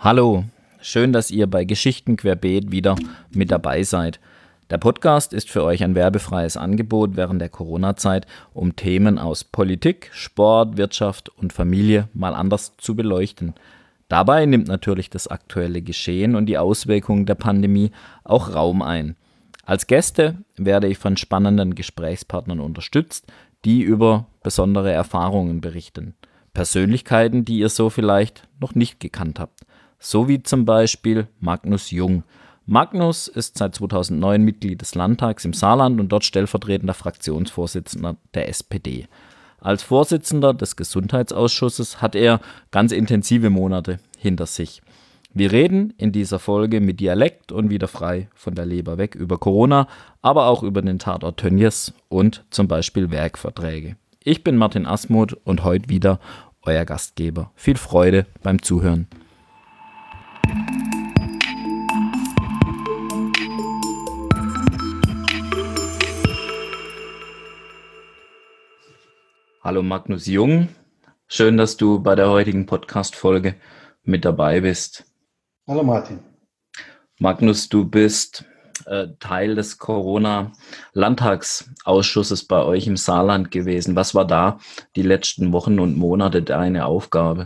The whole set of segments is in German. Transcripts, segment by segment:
Hallo, schön, dass ihr bei Geschichten querbeet wieder mit dabei seid. Der Podcast ist für euch ein werbefreies Angebot während der Corona-Zeit, um Themen aus Politik, Sport, Wirtschaft und Familie mal anders zu beleuchten. Dabei nimmt natürlich das aktuelle Geschehen und die Auswirkungen der Pandemie auch Raum ein. Als Gäste werde ich von spannenden Gesprächspartnern unterstützt, die über besondere Erfahrungen berichten. Persönlichkeiten, die ihr so vielleicht noch nicht gekannt habt. So wie zum Beispiel Magnus Jung. Magnus ist seit 2009 Mitglied des Landtags im Saarland und dort stellvertretender Fraktionsvorsitzender der SPD. Als Vorsitzender des Gesundheitsausschusses hat er ganz intensive Monate hinter sich. Wir reden in dieser Folge mit Dialekt und wieder frei von der Leber weg über Corona, aber auch über den Tatort Tönnies und zum Beispiel Werkverträge. Ich bin Martin Asmuth und heute wieder euer Gastgeber. Viel Freude beim Zuhören. Hallo Magnus Jung, schön, dass du bei der heutigen Podcast-Folge mit dabei bist. Hallo Martin. Magnus, du bist Teil des Corona-Landtagsausschusses bei euch im Saarland gewesen. Was war da die letzten Wochen und Monate deine Aufgabe?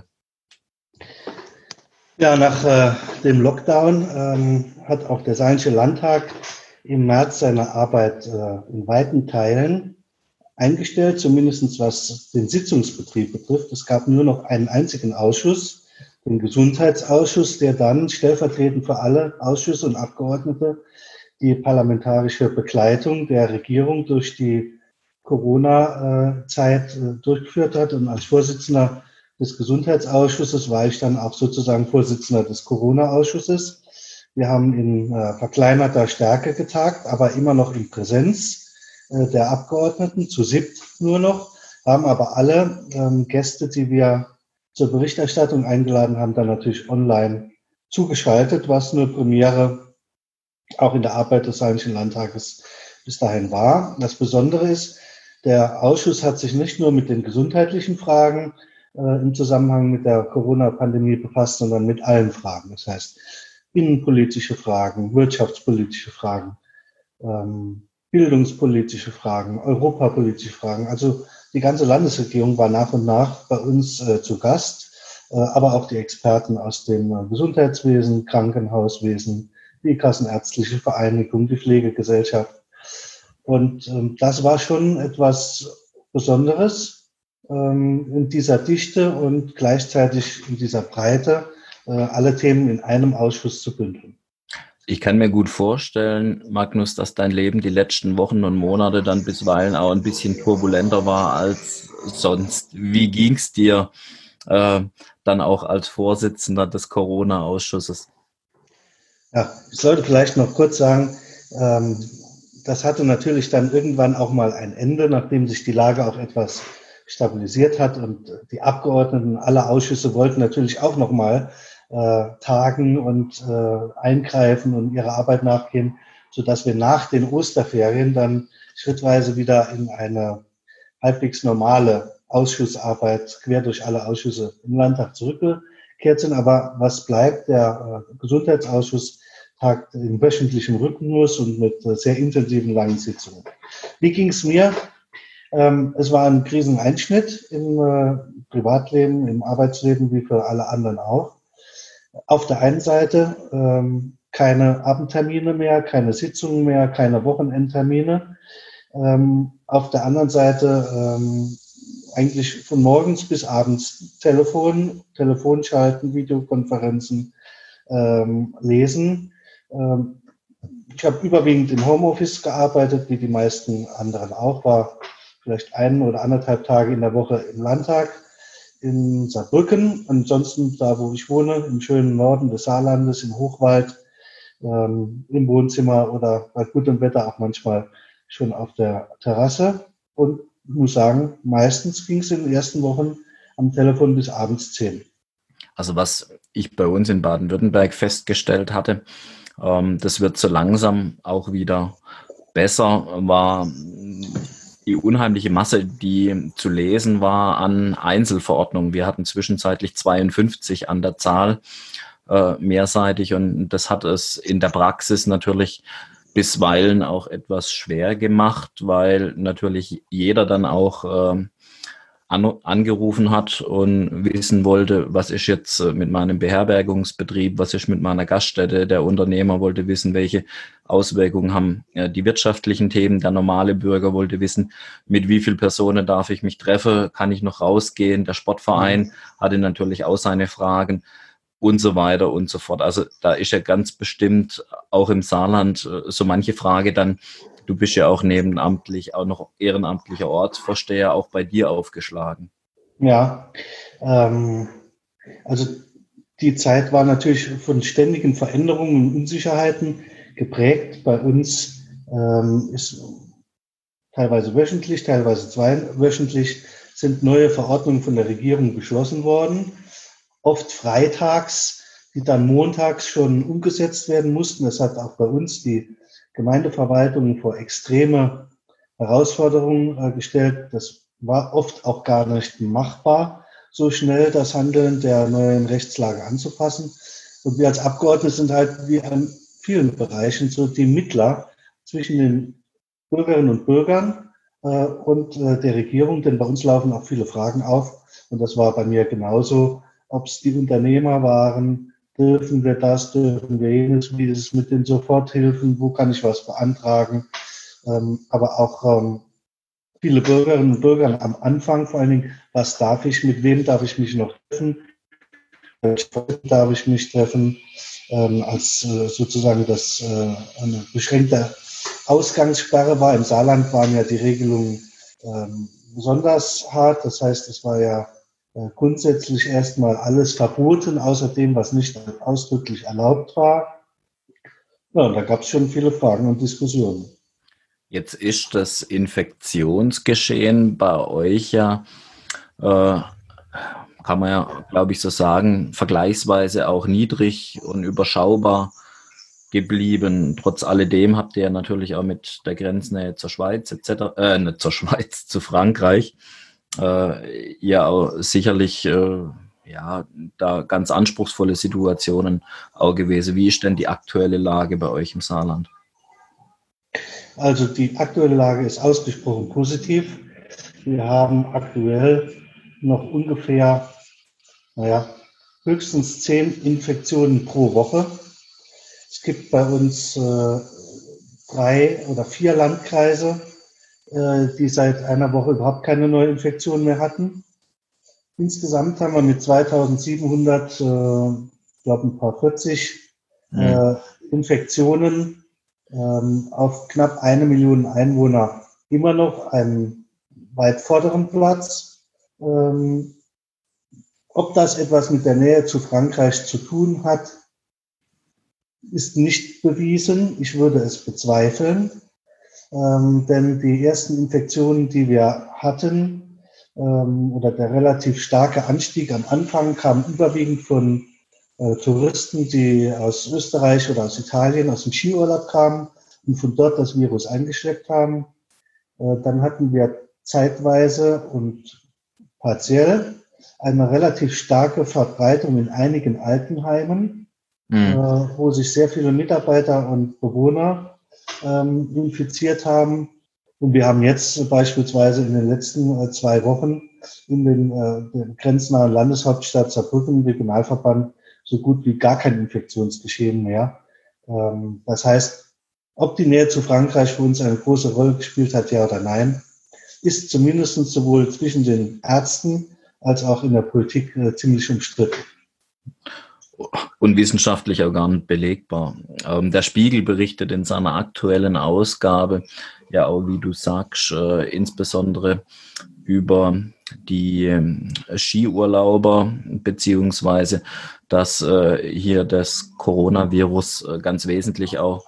Ja, nach dem Lockdown hat auch der Saarländische Landtag im März seine Arbeit in weiten Teilen eingestellt, zumindest was den Sitzungsbetrieb betrifft. Es gab nur noch einen einzigen Ausschuss, den Gesundheitsausschuss, der dann stellvertretend für alle Ausschüsse und Abgeordnete die parlamentarische Begleitung der Regierung durch die Corona-Zeit durchgeführt hat. Und als Vorsitzender des Gesundheitsausschusses war ich dann auch sozusagen Vorsitzender des Corona-Ausschusses. Wir haben in verkleinerter Stärke getagt, aber immer noch in Präsenz der Abgeordneten, zu siebt nur noch, haben aber alle Gäste, die wir zur Berichterstattung eingeladen haben, dann natürlich online zugeschaltet, was eine Premiere auch in der Arbeit des Saarländischen Landtages bis dahin war. Das Besondere ist, der Ausschuss hat sich nicht nur mit den gesundheitlichen Fragen im Zusammenhang mit der Corona-Pandemie befasst, sondern mit allen Fragen. Das heißt, innenpolitische Fragen, wirtschaftspolitische Fragen, bildungspolitische Fragen, europapolitische Fragen. Also die ganze Landesregierung war nach und nach bei uns zu Gast, aber auch die Experten aus dem Gesundheitswesen, Krankenhauswesen, die Kassenärztliche Vereinigung, die Pflegegesellschaft. Und das war schon etwas Besonderes, in dieser Dichte und gleichzeitig in dieser Breite alle Themen in einem Ausschuss zu bündeln. Ich kann mir gut vorstellen, Magnus, dass dein Leben die letzten Wochen und Monate dann bisweilen auch ein bisschen turbulenter war als sonst. Wie ging's dir dann auch als Vorsitzender des Corona-Ausschusses? Ja, ich sollte vielleicht noch kurz sagen, das hatte natürlich dann irgendwann auch mal ein Ende, nachdem sich die Lage auch etwas stabilisiert hat und die Abgeordneten aller Ausschüsse wollten natürlich auch noch mal tagen und eingreifen und ihrer Arbeit nachgehen, sodass wir nach den Osterferien dann schrittweise wieder in eine halbwegs normale Ausschussarbeit quer durch alle Ausschüsse im Landtag zurückgekehrt sind. Aber was bleibt, der Gesundheitsausschuss tagt in wöchentlichem Rhythmus und mit sehr intensiven langen Sitzungen. Wie ging es mir? Es war ein Kriseneinschnitt im Privatleben, im Arbeitsleben, wie für alle anderen auch. Auf der einen Seite keine Abendtermine mehr, keine Sitzungen mehr, keine Wochenendtermine. Auf der anderen Seite eigentlich von morgens bis abends Telefonschalten, Videokonferenzen, lesen. Ich habe überwiegend im Homeoffice gearbeitet, wie die meisten anderen auch, war vielleicht 1 oder 1,5 Tage in der Woche im Landtag in Saarbrücken, ansonsten da, wo ich wohne, im schönen Norden des Saarlandes, im Hochwald, im Wohnzimmer oder bei gutem Wetter auch manchmal schon auf der Terrasse. Und ich muss sagen, meistens ging es in den ersten Wochen am Telefon bis abends 10. Also was ich bei uns in Baden-Württemberg festgestellt hatte, das wird so langsam auch wieder besser, war die unheimliche Masse, die zu lesen war an Einzelverordnungen. Wir hatten zwischenzeitlich 52 an der Zahl. mehrseitig, und das hat es in der Praxis natürlich bisweilen auch etwas schwer gemacht, weil natürlich jeder dann auch angerufen hat und wissen wollte, was ist jetzt mit meinem Beherbergungsbetrieb, was ist mit meiner Gaststätte. Der Unternehmer wollte wissen, welche Auswirkungen haben die wirtschaftlichen Themen. Der normale Bürger wollte wissen, mit wie vielen Personen darf ich mich treffen, kann ich noch rausgehen. Der Sportverein hatte natürlich auch seine Fragen und so weiter und so fort. Also da ist ja ganz bestimmt auch im Saarland so manche Frage dann. Du bist ja auch nebenamtlich auch noch ehrenamtlicher Ortsvorsteher, auch bei dir aufgeschlagen. Ja, ähm, also die Zeit war natürlich von ständigen Veränderungen und Unsicherheiten geprägt. Bei uns ist teilweise wöchentlich, teilweise zweiwöchentlich sind neue Verordnungen von der Regierung beschlossen worden, oft freitags, die dann montags schon umgesetzt werden mussten. Das hat auch bei uns die Gemeindeverwaltung vor extreme Herausforderungen gestellt. Das war oft auch gar nicht machbar, so schnell das Handeln der neuen Rechtslage anzupassen. Und wir als Abgeordnete sind halt wie in vielen Bereichen so die Mittler zwischen den Bürgerinnen und Bürgern und der Regierung, denn bei uns laufen auch viele Fragen auf. Und das war bei mir genauso, ob es die Unternehmer waren, dürfen wir das, dürfen wir jenes, wie ist es mit den Soforthilfen, wo kann ich was beantragen, aber auch viele Bürgerinnen und Bürger am Anfang vor allen Dingen, was darf ich, mit wem darf ich mich noch treffen, darf ich mich treffen, als sozusagen das eine beschränkte Ausgangssperre war. Im Saarland waren ja die Regelungen besonders hart. Das heißt, es war ja grundsätzlich erstmal alles verboten, außer dem, was nicht ausdrücklich erlaubt war. Ja, und da gab es schon viele Fragen und Diskussionen. Jetzt ist das Infektionsgeschehen bei euch ja, äh, kann man ja, glaube ich, so sagen, vergleichsweise auch niedrig und überschaubar geblieben. Trotz alledem habt ihr ja natürlich auch mit der Grenznähe zur Schweiz etc., nicht zur Schweiz, zu Frankreich, ja auch sicherlich ja, da ganz anspruchsvolle Situationen auch gewesen. Wie ist denn die aktuelle Lage bei euch im Saarland? Also die aktuelle Lage ist ausgesprochen positiv. Wir haben aktuell noch ungefähr, naja, höchstens 10 Infektionen pro Woche. Es gibt bei uns 3 oder 4 Landkreise, die seit einer Woche überhaupt keine neue Infektion mehr hatten. Insgesamt haben wir mit 2700, ich glaube ein paar 40 Infektionen auf knapp 1 Million Einwohner immer noch einen weit vorderen Platz. Ob das etwas mit der Nähe zu Frankreich zu tun hat, ist nicht bewiesen. Ich würde es bezweifeln, denn die ersten Infektionen, die wir hatten, oder der relativ starke Anstieg am Anfang kam überwiegend von Touristen, die aus Österreich oder aus Italien, aus dem Skiurlaub kamen und von dort das Virus eingeschleppt haben. Dann hatten wir zeitweise und partiell eine relativ starke Verbreitung in einigen Altenheimen, wo sich sehr viele Mitarbeiter und Bewohner infiziert haben. Und wir haben jetzt beispielsweise in den letzten 2 Wochen in den grenznahen Landeshauptstadt Saarbrücken, Regionalverband, so gut wie gar kein Infektionsgeschehen mehr. Das heißt, ob die Nähe zu Frankreich für uns eine große Rolle gespielt hat, ja oder nein, ist zumindest sowohl zwischen den Ärzten als auch in der Politik ziemlich umstritten. Und wissenschaftlich auch gar nicht belegbar. Der Spiegel berichtet in seiner aktuellen Ausgabe ja auch, wie du sagst, insbesondere über die Skiurlauber, beziehungsweise dass hier das Coronavirus ganz wesentlich auch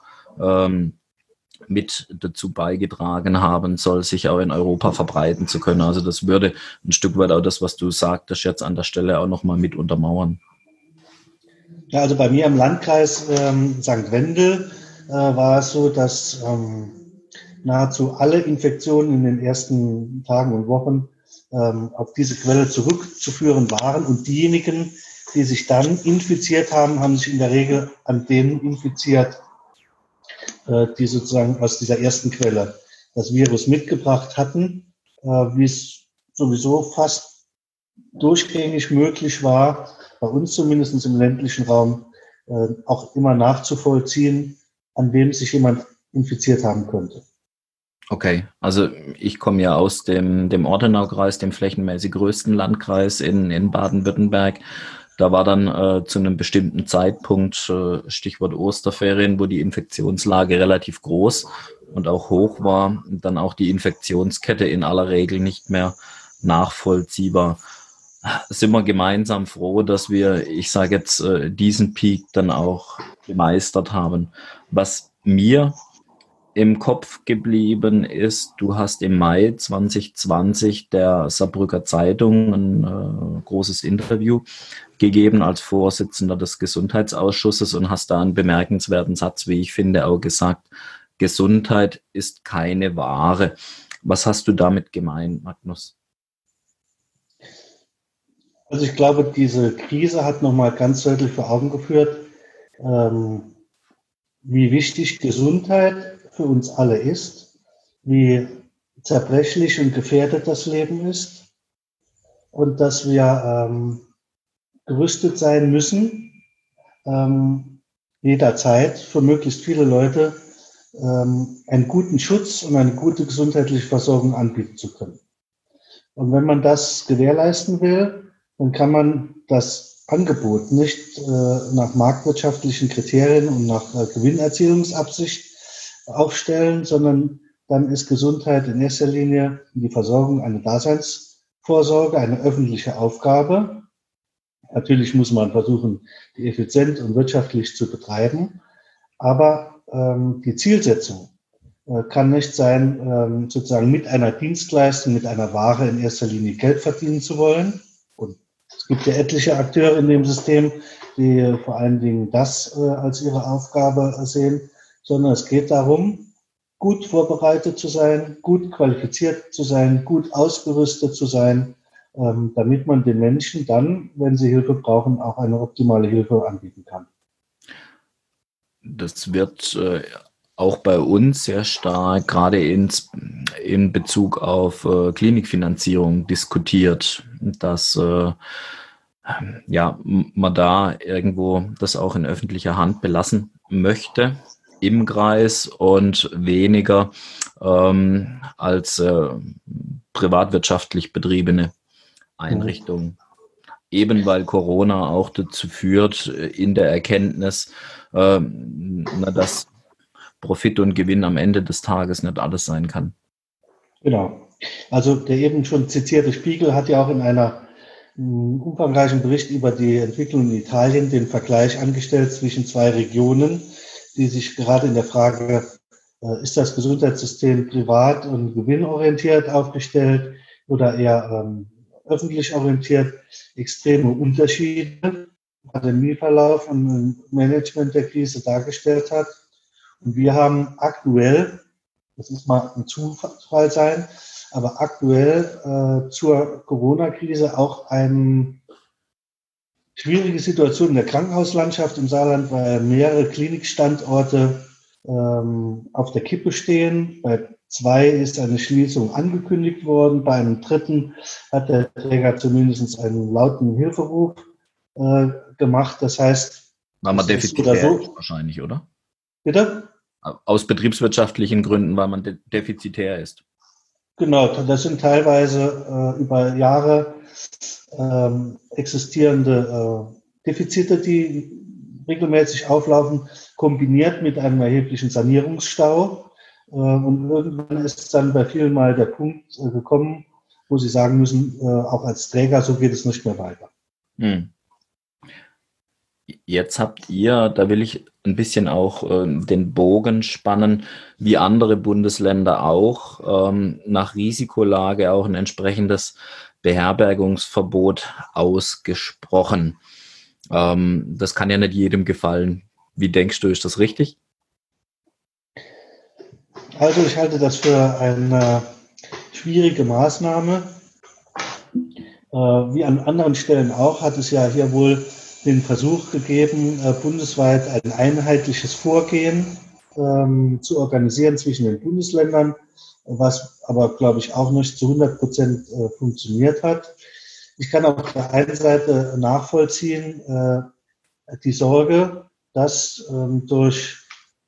mit dazu beigetragen haben soll, sich auch in Europa verbreiten zu können. Also das würde ein Stück weit auch das, was du sagtest, jetzt an der Stelle auch nochmal mit untermauern. Ja, also bei mir im Landkreis St. Wendel war es so, dass nahezu alle Infektionen in den ersten Tagen und Wochen auf diese Quelle zurückzuführen waren. Und diejenigen, die sich dann infiziert haben, haben sich in der Regel an denen infiziert, die sozusagen aus dieser ersten Quelle das Virus mitgebracht hatten, wie es sowieso fast durchgängig möglich war, bei uns zumindest im ländlichen Raum, auch immer nachzuvollziehen, an wem sich jemand infiziert haben könnte. Okay, also ich komme ja aus dem Ortenaukreis, dem flächenmäßig größten Landkreis in Baden-Württemberg. Da war dann zu einem bestimmten Zeitpunkt, Stichwort Osterferien, wo die Infektionslage relativ groß und auch hoch war, dann auch die Infektionskette in aller Regel nicht mehr nachvollziehbar. Sind wir gemeinsam froh, dass wir, ich sage jetzt, diesen Peak dann auch gemeistert haben. Was mir im Kopf geblieben ist, du hast im Mai 2020 der Saarbrücker Zeitung ein großes Interview gegeben als Vorsitzender des Gesundheitsausschusses und hast da einen bemerkenswerten Satz, wie ich finde, auch gesagt, Gesundheit ist keine Ware. Was hast du damit gemeint, Magnus? Also ich glaube, diese Krise hat nochmal ganz deutlich vor Augen geführt, wie wichtig Gesundheit für uns alle ist, wie zerbrechlich und gefährdet das Leben ist und dass wir gerüstet sein müssen, jederzeit für möglichst viele Leute einen guten Schutz und eine gute gesundheitliche Versorgung anbieten zu können. Und wenn man das gewährleisten will, dann kann man das Angebot nicht nach marktwirtschaftlichen Kriterien und nach Gewinnerzielungsabsicht aufstellen, sondern dann ist Gesundheit in erster Linie die Versorgung eine Daseinsvorsorge, eine öffentliche Aufgabe. Natürlich muss man versuchen, die effizient und wirtschaftlich zu betreiben, aber die Zielsetzung kann nicht sein, sozusagen mit einer Dienstleistung, mit einer Ware in erster Linie Geld verdienen zu wollen. Und es gibt ja etliche Akteure in dem System, die vor allen Dingen das als ihre Aufgabe sehen, sondern es geht darum, gut vorbereitet zu sein, gut qualifiziert zu sein, gut ausgerüstet zu sein, damit man den Menschen dann, wenn sie Hilfe brauchen, auch eine optimale Hilfe anbieten kann. Das wird auch bei uns sehr stark, gerade in Bezug auf Klinikfinanzierung diskutiert, dass man da irgendwo das auch in öffentlicher Hand belassen möchte im Kreis und weniger als privatwirtschaftlich betriebene Einrichtungen. Eben weil Corona auch dazu führt, in der Erkenntnis, dass Profit und Gewinn am Ende des Tages nicht alles sein kann. Genau. Also der eben schon zitierte Spiegel hat ja auch in einer umfangreichen Bericht über die Entwicklung in Italien den Vergleich angestellt zwischen zwei Regionen, die sich gerade in der Frage, ist das Gesundheitssystem privat und gewinnorientiert aufgestellt oder eher öffentlich orientiert, extreme Unterschiede im Pandemieverlauf und Management der Krise dargestellt hat. Und wir haben aktuell, das muss mal ein Zufall sein, aber aktuell zur Corona-Krise auch eine schwierige Situation in der Krankenhauslandschaft im Saarland, weil mehrere Klinikstandorte auf der Kippe stehen. Bei 2 ist eine Schließung angekündigt worden. Bei einem 3. hat der Träger zumindest einen lauten Hilferuf gemacht. Das heißt, weil man defizitär ist wahrscheinlich, oder? Bitte? Aus betriebswirtschaftlichen Gründen, weil man defizitär ist. Genau, das sind teilweise über Jahre existierende Defizite, die regelmäßig auflaufen, kombiniert mit einem erheblichen Sanierungsstau. Und irgendwann ist dann bei vielen mal der Punkt gekommen, wo sie sagen müssen, auch als Träger, so geht es nicht mehr weiter. Jetzt habt ihr, da will ich ein bisschen auch den Bogen spannen, wie andere Bundesländer auch, nach Risikolage auch ein entsprechendes Beherbergungsverbot ausgesprochen. Das kann ja nicht jedem gefallen. Wie denkst du, ist das richtig? Also ich halte das für eine schwierige Maßnahme. Wie an anderen Stellen auch, hat es ja hier wohl den Versuch gegeben, bundesweit ein einheitliches Vorgehen zu organisieren zwischen den Bundesländern, was aber, glaube ich, auch nicht zu 100% funktioniert hat. Ich kann auf der einen Seite nachvollziehen, die Sorge, dass durch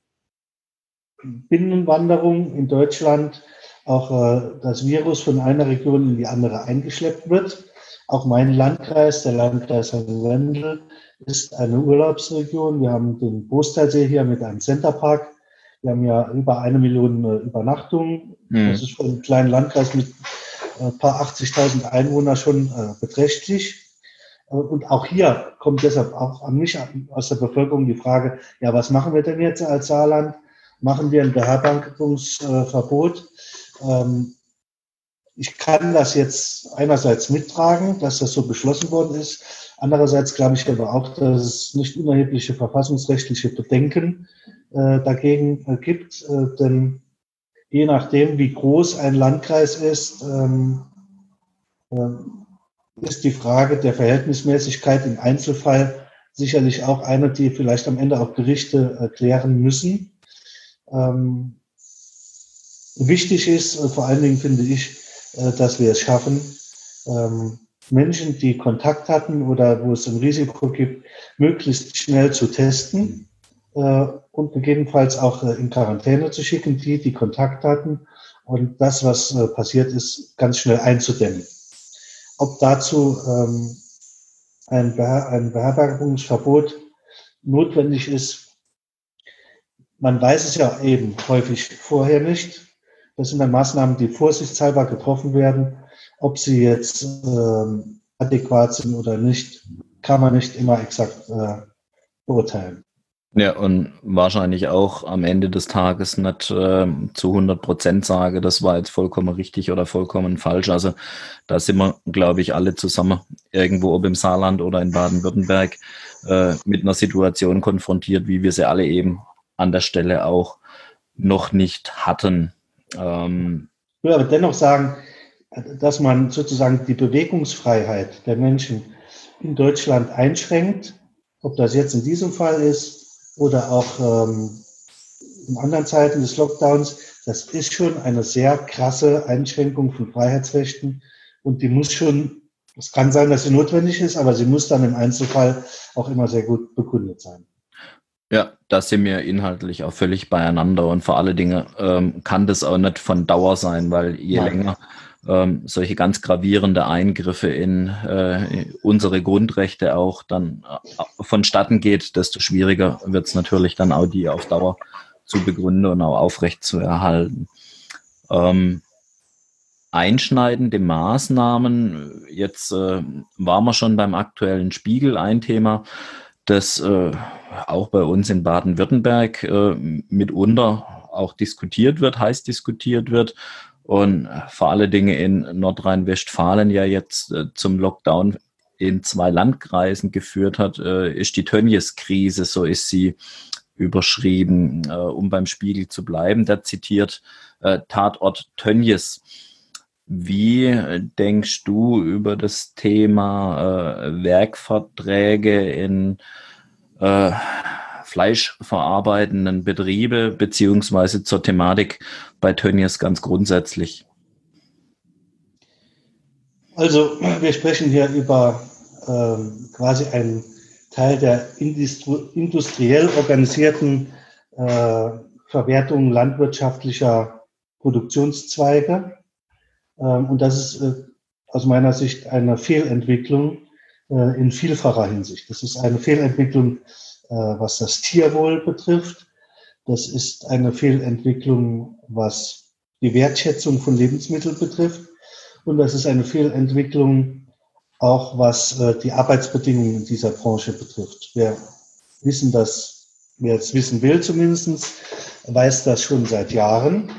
Binnenwanderung in Deutschland auch das Virus von einer Region in die andere eingeschleppt wird. Auch mein Landkreis, der Landkreis Wendel, ist eine Urlaubsregion. Wir haben den Großteilsee hier mit einem Centerpark. Wir haben ja über 1 Million Übernachtungen. Das ist für einen kleinen Landkreis mit ein paar 80.000 Einwohnern schon beträchtlich. Und auch hier kommt deshalb auch an mich aus der Bevölkerung die Frage, ja, was machen wir denn jetzt als Saarland? Machen wir ein Beherbergungsverbot? Ich kann das jetzt einerseits mittragen, dass das so beschlossen worden ist. Andererseits glaube ich aber auch, dass es nicht unerhebliche verfassungsrechtliche Bedenken dagegen gibt. Denn je nachdem, wie groß ein Landkreis ist, ist die Frage der Verhältnismäßigkeit im Einzelfall sicherlich auch eine, die vielleicht am Ende auch Gerichte klären müssen. Wichtig ist, vor allen Dingen finde ich, dass wir es schaffen, Menschen, die Kontakt hatten oder wo es ein Risiko gibt, möglichst schnell zu testen und gegebenenfalls auch in Quarantäne zu schicken, die Kontakt hatten und das, was passiert ist, ganz schnell einzudämmen. Ob dazu ein Beherbergungsverbot notwendig ist, man weiß es ja eben häufig vorher nicht. Das sind dann Maßnahmen, die vorsichtshalber getroffen werden. Ob sie jetzt adäquat sind oder nicht, kann man nicht immer exakt beurteilen. Ja, und wahrscheinlich auch am Ende des Tages nicht zu 100% sage, das war jetzt vollkommen richtig oder vollkommen falsch. Also da sind wir, glaube ich, alle zusammen irgendwo, ob im Saarland oder in Baden-Württemberg, mit einer Situation konfrontiert, wie wir sie alle eben an der Stelle auch noch nicht hatten. Ich will aber dennoch sagen, dass man sozusagen die Bewegungsfreiheit der Menschen in Deutschland einschränkt, ob das jetzt in diesem Fall ist oder auch in anderen Zeiten des Lockdowns, das ist schon eine sehr krasse Einschränkung von Freiheitsrechten und die muss schon, es kann sein, dass sie notwendig ist, aber sie muss dann im Einzelfall auch immer sehr gut begründet sein. Ja, da sind wir inhaltlich auch völlig beieinander und vor allen Dingen kann das auch nicht von Dauer sein, weil je länger solche ganz gravierende Eingriffe in unsere Grundrechte auch dann vonstatten geht, desto schwieriger wird es natürlich dann auch, die auf Dauer zu begründen und auch aufrecht zu erhalten. Einschneidende Maßnahmen, jetzt waren wir schon beim aktuellen Spiegel ein Thema, das auch bei uns in Baden-Württemberg mitunter auch diskutiert wird, heiß diskutiert wird und vor allen Dingen in Nordrhein-Westfalen ja jetzt zum Lockdown in 2 Landkreisen geführt hat, ist die Tönnies-Krise, so ist sie überschrieben, um beim Spiegel zu bleiben. Der zitiert Tatort Tönnies. Wie denkst du über das Thema Werkverträge in fleischverarbeitenden Betriebe beziehungsweise zur Thematik bei Tönnies ganz grundsätzlich? Also wir sprechen hier über quasi einen Teil der industriell organisierten Verwertung landwirtschaftlicher Produktionszweige. Und das ist aus meiner Sicht eine Fehlentwicklung in vielfacher Hinsicht. Das ist eine Fehlentwicklung, was das Tierwohl betrifft. Das ist eine Fehlentwicklung, was die Wertschätzung von Lebensmitteln betrifft. Und das ist eine Fehlentwicklung auch, was die Arbeitsbedingungen in dieser Branche betrifft. Wer es wissen will zumindest, weiß das schon seit Jahren.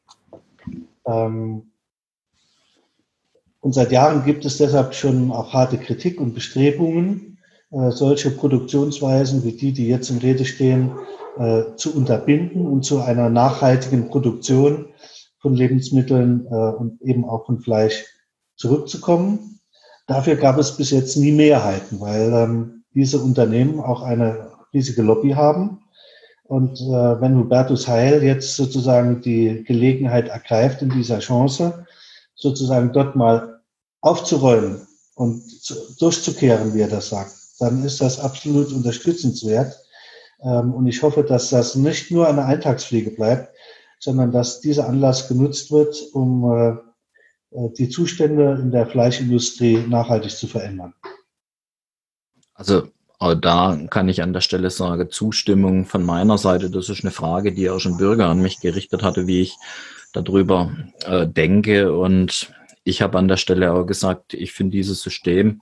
Und seit Jahren gibt es deshalb schon auch harte Kritik und Bestrebungen, solche Produktionsweisen wie die jetzt in Rede stehen, zu unterbinden und zu einer nachhaltigen Produktion von Lebensmitteln und eben auch von Fleisch zurückzukommen. Dafür gab es bis jetzt nie Mehrheiten, weil diese Unternehmen auch eine riesige Lobby haben. Und wenn Hubertus Heil jetzt sozusagen die Gelegenheit ergreift in dieser Chance, sozusagen dort mal aufzuräumen und durchzukehren, wie er das sagt, dann ist das absolut unterstützenswert. Und ich hoffe, dass das nicht nur eine Eintagsfliege bleibt, sondern dass dieser Anlass genutzt wird, um die Zustände in der Fleischindustrie nachhaltig zu verändern. Also da kann ich an der Stelle sagen, Zustimmung von meiner Seite. Das ist eine Frage, die auch schon Bürger an mich gerichtet hatte, wie ich darüber denke. Und ich habe an der Stelle auch gesagt, ich finde dieses System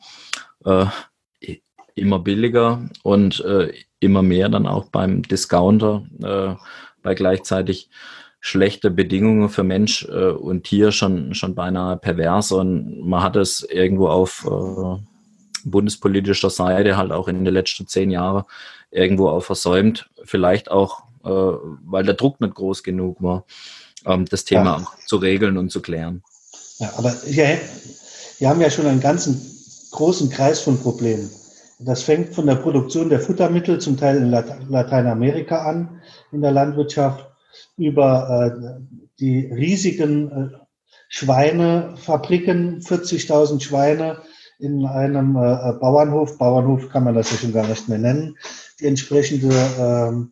immer billiger und immer mehr dann auch beim Discounter, bei gleichzeitig schlechte Bedingungen für Mensch und Tier schon beinahe pervers. Und man hat es irgendwo auf bundespolitischer Seite halt auch in den letzten 10 Jahren irgendwo auch versäumt. Vielleicht auch, weil der Druck nicht groß genug war, das Thema auch zu regeln und zu klären. Ja, aber wir haben ja schon einen ganzen großen Kreis von Problemen. Das fängt von der Produktion der Futtermittel, zum Teil in Lateinamerika an, in der Landwirtschaft, über die riesigen Schweinefabriken, 40.000 Schweine in einem Bauernhof. Bauernhof kann man das ja schon gar nicht mehr nennen. Die entsprechende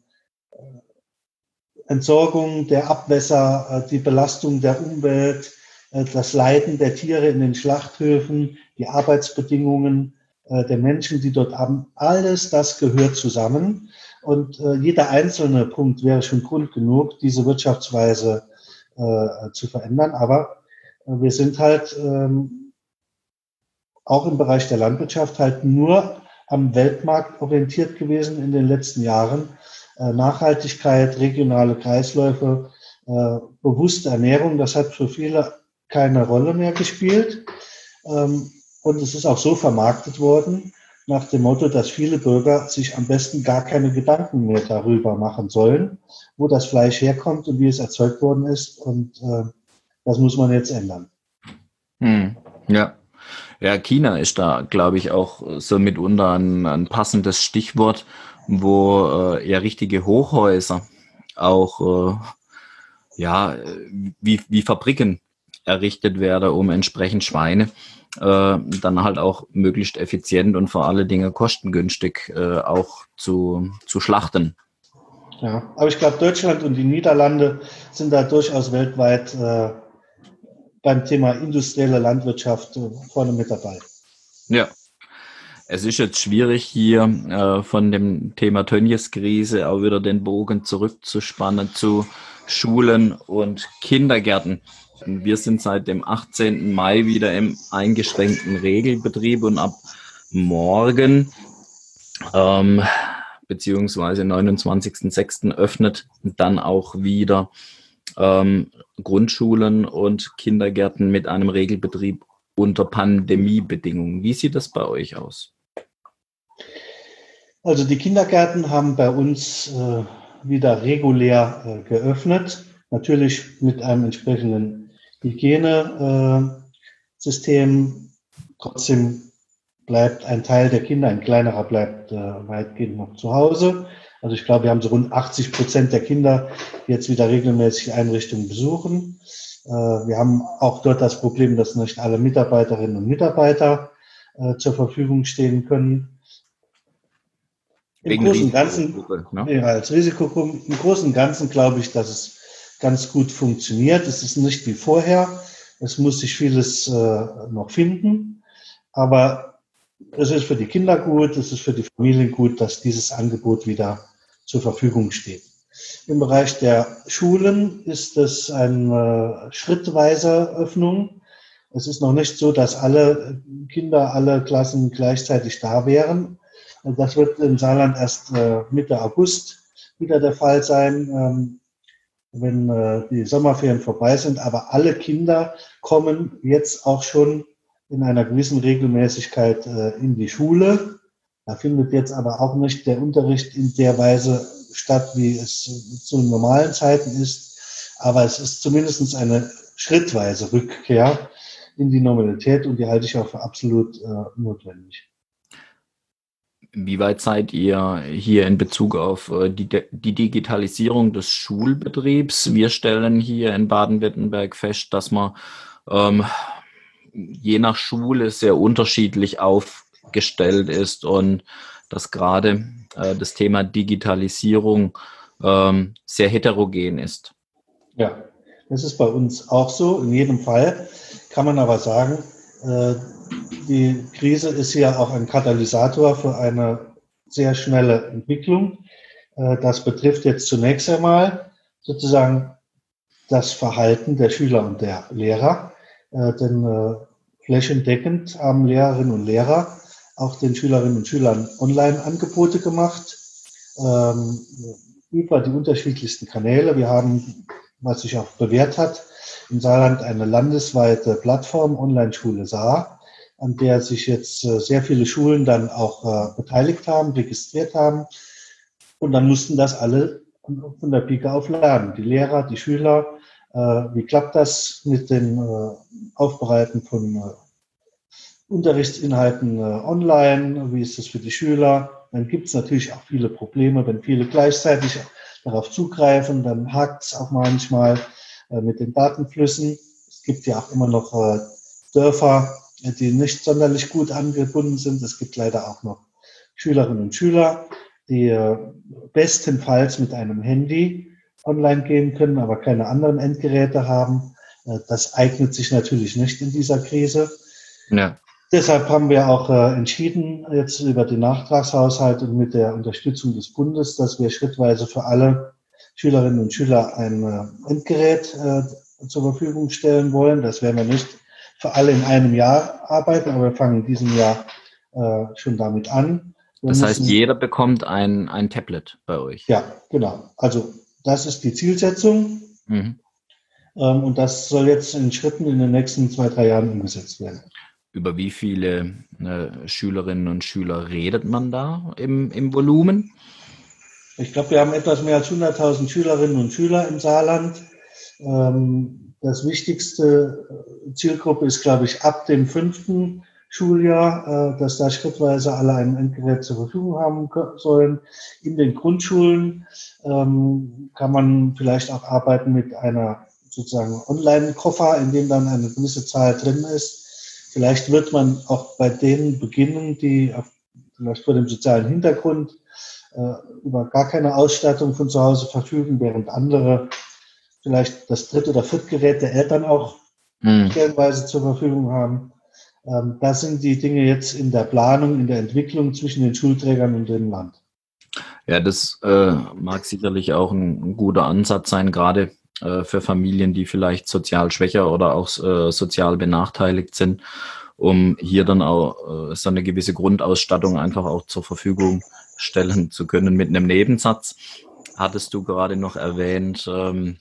Entsorgung der Abwässer, die Belastung der Umwelt, das Leiden der Tiere in den Schlachthöfen, die Arbeitsbedingungen der Menschen, die dort haben, alles das gehört zusammen. Und jeder einzelne Punkt wäre schon Grund genug, diese Wirtschaftsweise zu verändern. Aber wir sind halt auch im Bereich der Landwirtschaft halt nur am Weltmarkt orientiert gewesen in den letzten Jahren. Nachhaltigkeit, regionale Kreisläufe, bewusste Ernährung, das hat für viele keine Rolle mehr gespielt. Und es ist auch so vermarktet worden, nach dem Motto, dass viele Bürger sich am besten gar keine Gedanken mehr darüber machen sollen, wo das Fleisch herkommt und wie es erzeugt worden ist. Und das muss man jetzt ändern. Ja. Ja, China ist da, glaube ich, auch so mitunter ein passendes Stichwort, wo ja richtige Hochhäuser auch wie Fabriken errichtet werden, um entsprechend Schweine dann halt auch möglichst effizient und vor allen Dingen kostengünstig auch zu schlachten. Ja, aber ich glaube, Deutschland und die Niederlande sind da durchaus weltweit beim Thema industrielle Landwirtschaft vorne mit dabei. Ja, es ist jetzt schwierig hier von dem Thema Tönnies-Krise auch wieder den Bogen zurückzuspannen zu Schulen und Kindergärten. Wir sind seit dem 18. Mai wieder im eingeschränkten Regelbetrieb und ab morgen beziehungsweise 29.06. öffnet dann auch wieder Grundschulen und Kindergärten mit einem Regelbetrieb unter Pandemiebedingungen. Wie sieht das bei euch aus? Also die Kindergärten haben bei uns wieder regulär geöffnet, natürlich mit einem entsprechenden Hygienesystem. Trotzdem bleibt ein Teil der Kinder, ein kleinerer bleibt weitgehend noch zu Hause. Also ich glaube, wir haben so rund 80% der Kinder, die jetzt wieder regelmäßig Einrichtungen besuchen. Wir haben auch dort das Problem, dass nicht alle Mitarbeiterinnen und Mitarbeiter zur Verfügung stehen können. Im Großen und Ganzen, ne? Als Risikogruppe, im Großen und Ganzen glaube ich, dass es ganz gut funktioniert. Es ist nicht wie vorher. Es muss sich vieles noch finden. Aber es ist für die Kinder gut, es ist für die Familien gut, dass dieses Angebot wieder zur Verfügung steht. Im Bereich der Schulen ist es eine schrittweise Öffnung. Es ist noch nicht so, dass alle Kinder, alle Klassen gleichzeitig da wären. Das wird im Saarland erst Mitte August wieder der Fall sein, wenn die Sommerferien vorbei sind. Aber alle Kinder kommen jetzt auch schon in einer gewissen Regelmäßigkeit in die Schule. Da findet jetzt aber auch nicht der Unterricht in der Weise statt, wie es zu normalen Zeiten ist. Aber es ist zumindest eine schrittweise Rückkehr in die Normalität und die halte ich auch für absolut notwendig. Wie weit seid ihr hier in Bezug auf die Digitalisierung des Schulbetriebs? Wir stellen hier in Baden-Württemberg fest, dass man ähm, je nach Schule sehr unterschiedlich aufgestellt ist und dass gerade das Thema Digitalisierung sehr heterogen ist. Ja, das ist bei uns auch so. In jedem Fall kann man aber sagen, äh, die Krise ist ja auch ein Katalysator für eine sehr schnelle Entwicklung. Das betrifft jetzt zunächst einmal sozusagen das Verhalten der Schüler und der Lehrer. Denn flächendeckend haben Lehrerinnen und Lehrer auch den Schülerinnen und Schülern Online-Angebote gemacht, ähm, über die unterschiedlichsten Kanäle. Wir haben, was sich auch bewährt hat, im Saarland eine landesweite Plattform Online-Schule Saar, an der sich jetzt sehr viele Schulen dann auch beteiligt haben, registriert haben. Und dann mussten das alle von der Pike auf lernen. Die Lehrer, die Schüler. Wie klappt das mit dem Aufbereiten von Unterrichtsinhalten online? Wie ist das für die Schüler? Dann gibt es natürlich auch viele Probleme, wenn viele gleichzeitig darauf zugreifen, dann hakt es auch manchmal mit den Datenflüssen. Es gibt ja auch immer noch Dörfer, die nicht sonderlich gut angebunden sind. Es gibt leider auch noch Schülerinnen und Schüler, die bestenfalls mit einem Handy online gehen können, aber keine anderen Endgeräte haben. Das eignet sich natürlich nicht in dieser Krise. Ja. Deshalb haben wir auch entschieden, jetzt über den Nachtragshaushalt und mit der Unterstützung des Bundes, dass wir schrittweise für alle Schülerinnen und Schüler ein Endgerät zur Verfügung stellen wollen. Das werden wir nicht für alle in einem Jahr arbeiten, aber wir fangen in diesem Jahr schon damit an. Das heißt, jeder bekommt ein Tablet bei euch. Ja, genau. Also das ist die Zielsetzung. Mhm. Und das soll jetzt in Schritten in den nächsten 2-3 Jahren umgesetzt werden. Über wie viele Schülerinnen und Schüler redet man da im Volumen? Ich glaube, wir haben etwas mehr als 100.000 Schülerinnen und Schüler im Saarland. Das wichtigste Zielgruppe ist, glaube ich, ab dem 5. Schuljahr, dass da schrittweise alle ein Endgerät zur Verfügung haben sollen. In den Grundschulen kann man vielleicht auch arbeiten mit einer sozusagen Online-Koffer, in dem dann eine gewisse Zahl drin ist. Vielleicht wird man auch bei denen beginnen, die vielleicht vor dem sozialen Hintergrund über gar keine Ausstattung von zu Hause verfügen, während andere vielleicht das 3. oder 4. Gerät der Eltern auch stellenweise zur Verfügung haben. Das sind die Dinge jetzt in der Planung, in der Entwicklung zwischen den Schulträgern und dem Land. Ja, das mag sicherlich auch ein guter Ansatz sein, gerade für Familien, die vielleicht sozial schwächer oder auch sozial benachteiligt sind, um hier dann auch so eine gewisse Grundausstattung einfach auch zur Verfügung stellen zu können. Mit einem Nebensatz hattest du gerade noch erwähnt,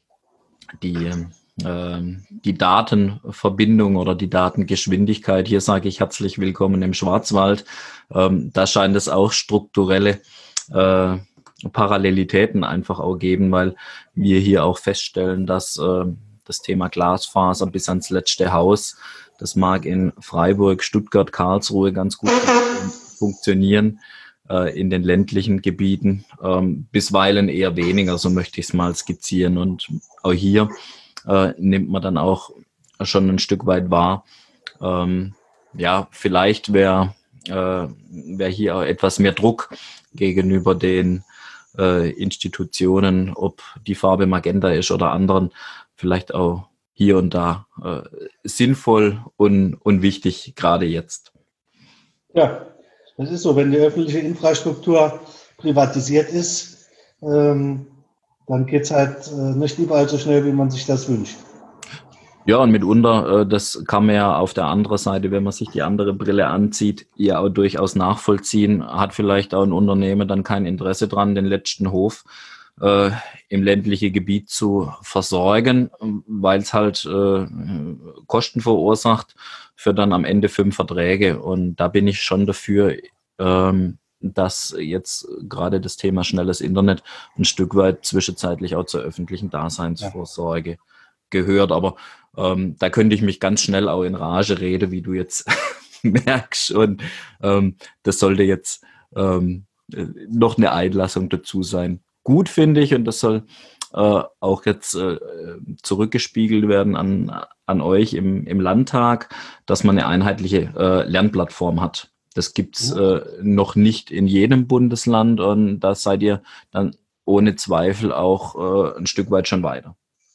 die Datenverbindung oder die Datengeschwindigkeit. Hier sage ich herzlich willkommen im Schwarzwald. Da scheint es auch strukturelle Parallelitäten einfach auch geben, weil wir hier auch feststellen, dass das Thema Glasfaser bis ans letzte Haus, das mag in Freiburg, Stuttgart, Karlsruhe ganz gut funktionieren, in den ländlichen Gebieten bisweilen eher weniger, so möchte ich es mal skizzieren. Und auch hier nimmt man dann auch schon ein Stück weit wahr, ja, vielleicht wäre hier auch etwas mehr Druck gegenüber den Institutionen, ob die Farbe Magenta ist oder anderen, vielleicht auch hier und da sinnvoll und wichtig, gerade jetzt. Ja, das ist so, wenn die öffentliche Infrastruktur privatisiert ist, dann geht es halt nicht überall so schnell, wie man sich das wünscht. Ja, und mitunter, das kann man ja auf der anderen Seite, wenn man sich die andere Brille anzieht, ja auch durchaus nachvollziehen. Hat vielleicht auch ein Unternehmen dann kein Interesse dran, den letzten Hof im ländlichen Gebiet zu versorgen, weil es halt Kosten verursacht für dann am Ende 5 Verträge. Und da bin ich schon dafür, dass jetzt gerade das Thema schnelles Internet ein Stück weit zwischenzeitlich auch zur öffentlichen Daseinsvorsorge gehört. Aber da könnte ich mich ganz schnell auch in Rage reden, wie du jetzt merkst. Und das sollte jetzt noch eine Einlassung dazu sein. Gut finde ich, und das soll auch jetzt zurückgespiegelt werden an euch im Landtag, dass man eine einheitliche Lernplattform hat. Das gibt's noch nicht in jedem Bundesland, und da seid ihr dann ohne Zweifel auch ein Stück weit schon weiter.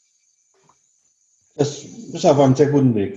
Das ist aber ein sehr guter Weg.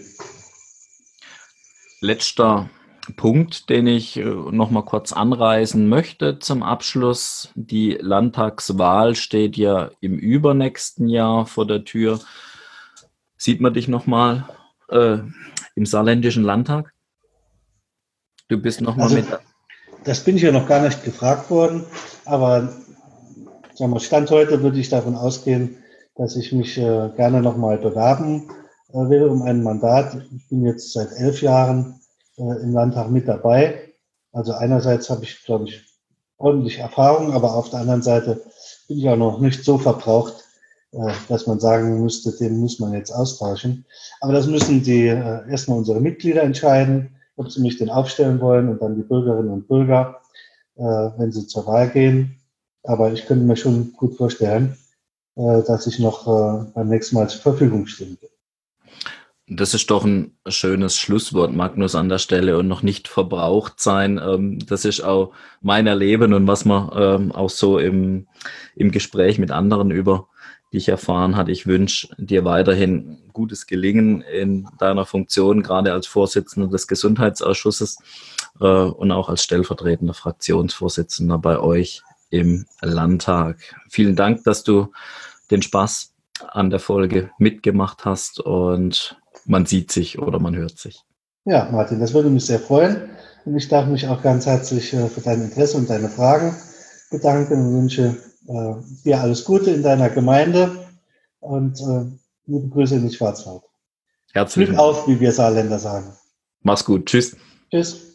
Letzter Punkt, den ich noch mal kurz anreißen möchte zum Abschluss. Die Landtagswahl steht ja im übernächsten Jahr vor der Tür. Sieht man dich noch mal im saarländischen Landtag? Du bist noch mal mit. Das bin ich ja noch gar nicht gefragt worden, aber sagen wir, Stand heute würde ich davon ausgehen, dass ich mich gerne noch mal bewerben will um ein Mandat. Ich bin jetzt seit 11 Jahren im Landtag mit dabei. Also einerseits habe ich, glaube ich, ordentlich Erfahrung, aber auf der anderen Seite bin ich auch noch nicht so verbraucht, dass man sagen müsste, den muss man jetzt austauschen. Aber das müssen die erstmal unsere Mitglieder entscheiden, ob sie mich denn aufstellen wollen, und dann die Bürgerinnen und Bürger, wenn sie zur Wahl gehen. Aber ich könnte mir schon gut vorstellen, dass ich noch beim nächsten Mal zur Verfügung stehen will. Das ist doch ein schönes Schlusswort, Magnus, an der Stelle, und noch nicht verbraucht sein. Das ist auch mein Erleben und was man auch so im Gespräch mit anderen über dich erfahren hat. Ich wünsche dir weiterhin gutes Gelingen in deiner Funktion, gerade als Vorsitzender des Gesundheitsausschusses und auch als stellvertretender Fraktionsvorsitzender bei euch im Landtag. Vielen Dank, dass du den Spaß an der Folge mitgemacht hast, und man sieht sich oder man hört sich. Ja, Martin, das würde mich sehr freuen. Und ich darf mich auch ganz herzlich für dein Interesse und deine Fragen bedanken und wünsche dir alles Gute in deiner Gemeinde und liebe Grüße in den Schwarzwald. Herzlichen Glück auf, wie wir Saarländer sagen. Mach's gut. Tschüss. Tschüss.